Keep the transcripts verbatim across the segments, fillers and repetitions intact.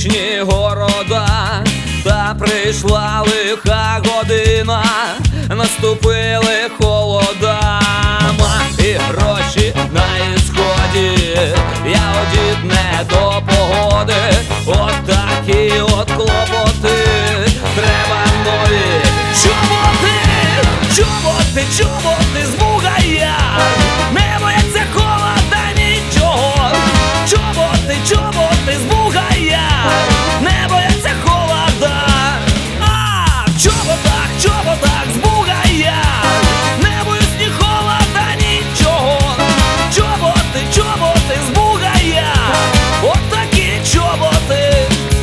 величні города, та прийшла лиха година, наступили холода, і гроші на ісході, я одід не до погоди, от такі от клопоти, треба нові чоботи, чоботи, чоботи з бугая, не бояться холода нічого, чоботи, чоботи з бугая, не бояться холода, а в чоботах, чоботах з бугая, не боюсь ні холода нічого, чоботи, чоботи з бугая, от такі чоботи.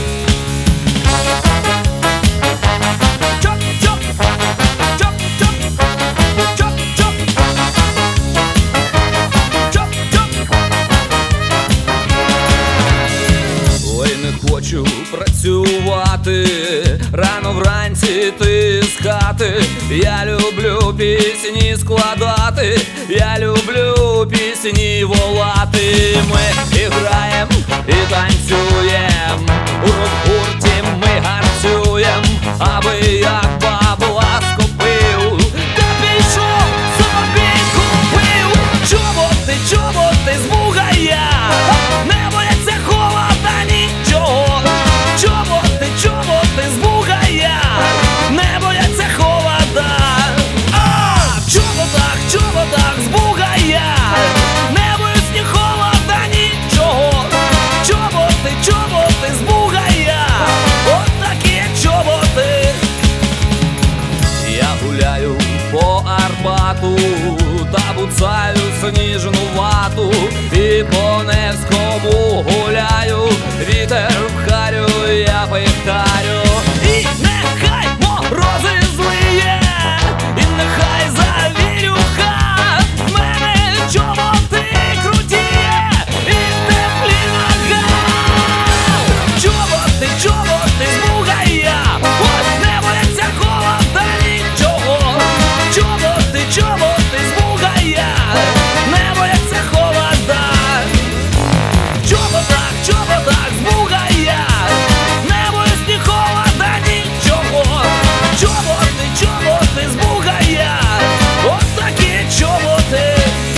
Хочу працювати, рано вранці ти з хати. Я люблю пісні складати, я люблю пісні волати. Ми і граєм, і танцюєм, у рок-гурті ми гарцюєм, аби як бабла скопив, та пішов собі купив. Чоботи, чоботи з бугая, не бояться холода нічого, чоботи, чоботи з бугая, не бояться холода, а в чоботах, чоботах з бугая, не боюсь ні холода нічого, чоботи, чоботи з бугая, от такі чоботи. Я гуляю по Арбату, та буцаю сніжну вату, і по Невському гуляю, вітер в харю, я пихтарю. І нехай морози злиє, і нехай завірюха, в мене чоботи крутіє, і теплі нога. Чоботи, чоботи з бугая, ось не бояться холода нічого, чоботи, чоботи з бугая, не бояться холода. В чоботах, чоботах з бугая, не боюсь ні холода нічого, чоботи, чоботи з бугая, от такі чоботи.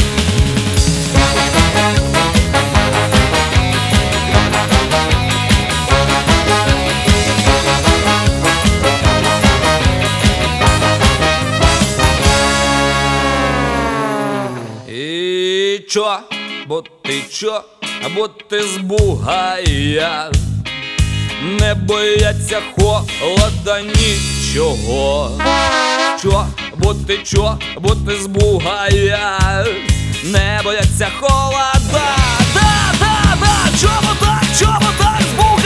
І чо, бо ти чо, бо ти з бугая, не бояться холода нічого. Чо, бо ти чо, бо ти з бугая, не бояться холода. Да, да, да, чоботах, чоботах з бугая.